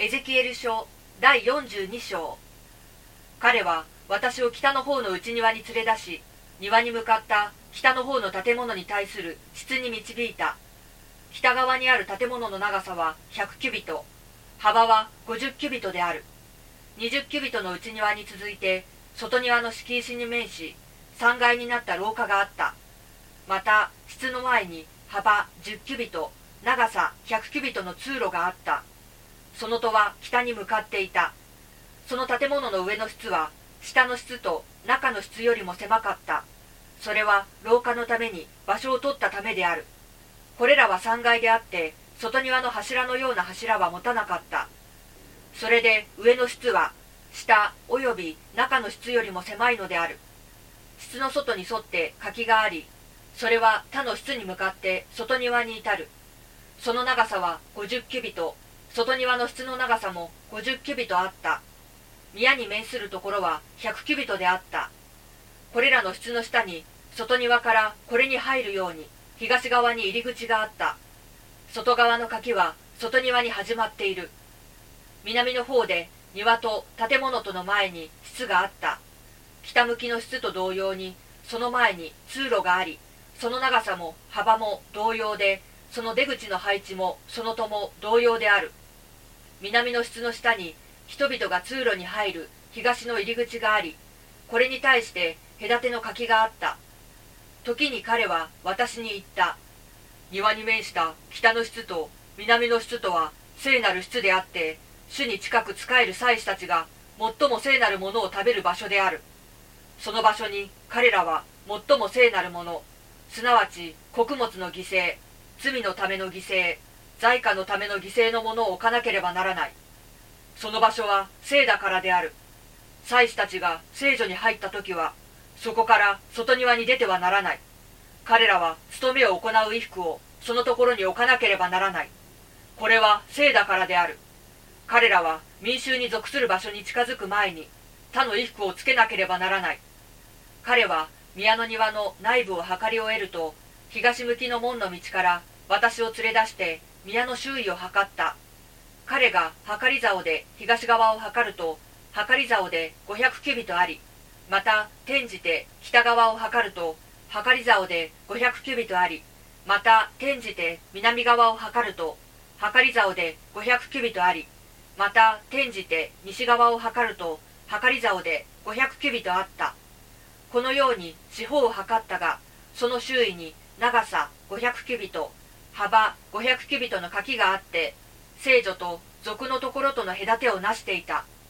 エゼキエル書第42章。彼は私を北の方の内庭に連れ出し、庭に向かった北の方の建物に対する室に導いた。北側にある建物の長さは100キュビト、幅は50キュビトである。20キュビトの内庭に続いて、外庭の敷石に面し、3階になった廊下があった。また、室の前に幅10キュビト、長さ100キュビトの通路があった。その戸は北に向かっていた。その建物の上の室は、下の室と中の室よりも狭かった。それは廊下のために場所を取ったためである。これらは3階であって、外庭の柱のような柱は持たなかった。それで上の室は、下および中の室よりも狭いのである。室の外に沿って垣があり、それは他の室に向かって外庭に至る。その長さは50キュビト、外庭の室の長さも50キュビトあった。宮に面するところは100キュビトであった。これらの室の下に、外庭からこれに入るように、東側に入り口があった。外側の垣は外庭に始まっている。南の方で庭と建物との前に室があった。北向きの室と同様に、その前に通路があり、その長さも幅も同様で、その出口の配置もその戸も同様である。南の室の下に人々が通路に入る東の入り口があり、これに対して隔ての垣があった。時に彼は私に言った。庭に面した北の室と南の室とは聖なる室であって、主に近く仕える祭司たちが最も聖なるものを食べる場所である。その場所に彼らは最も聖なるもの、すなわち穀物の犠牲、罪のための犠牲、罪過のための犠牲のものを置かなければならない。その場所は聖だからである。祭司たちが聖所に入った時は、そこから外庭に出てはならない。彼らは務めを行う衣服をそのところに置かなければならない。これは聖だからである。彼らは民衆に属する場所に近づく前に、他の衣服をつけなければならない。彼は宮の庭の内部を測り終えると、東向きの門の道から私を連れ出して宮の周囲を測った。彼が測り竿で東側を測ると、測り竿で500キュビトあり、また転じて北側を測ると、測り竿で500キュビトあり、また転じて南側を測ると、測り竿で500キュビトあり、また転じて西側を測ると、測り竿で500キュビトあった。このように四方を測ったが、その周囲に長さ500キュビト、幅500キュビトの垣があって、聖所と俗のところとの隔てをなしていた。